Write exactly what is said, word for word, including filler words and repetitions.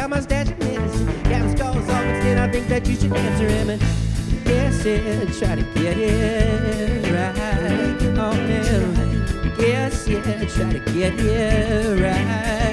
got mustache and medicine. Got his calls on instead. I think that you should answer him and yes, yeah, try to get it right. Oh, yeah. Yes, yeah, try to get it right.